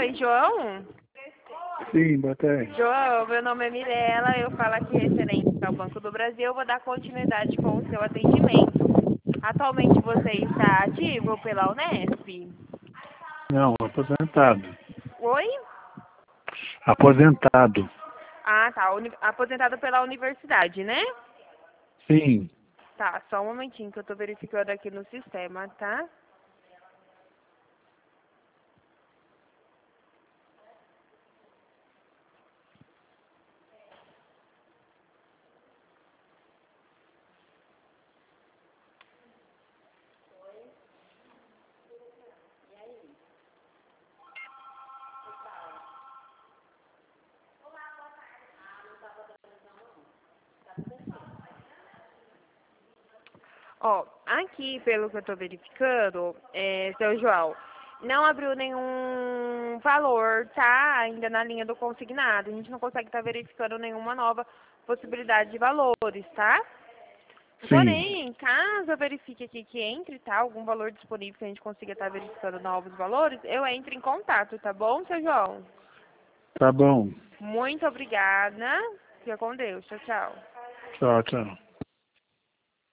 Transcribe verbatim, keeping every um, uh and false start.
Oi, João? Sim, boa tarde. João, meu nome é Mirela, eu falo aqui referente ao Banco do Brasil, eu vou dar continuidade com o seu atendimento. Atualmente você está ativo pela Unesp? Não, aposentado. Oi? Aposentado. Ah, tá, uni- aposentado pela universidade, né? Sim. Tá, só um momentinho que eu tô verificando aqui no sistema, tá? Ó, aqui, pelo que eu tô verificando, é, seu João, não abriu nenhum valor, tá? Ainda na linha do consignado. A gente não consegue estar verificando nenhuma nova possibilidade de valores, tá? Sim. Porém, caso eu verifique aqui que entre, tá? Algum valor disponível que a gente consiga estar verificando novos valores, eu entro em contato, tá bom, seu João? Tá bom. Muito obrigada. Fica com Deus. Tchau, tchau. Tchau, tchau.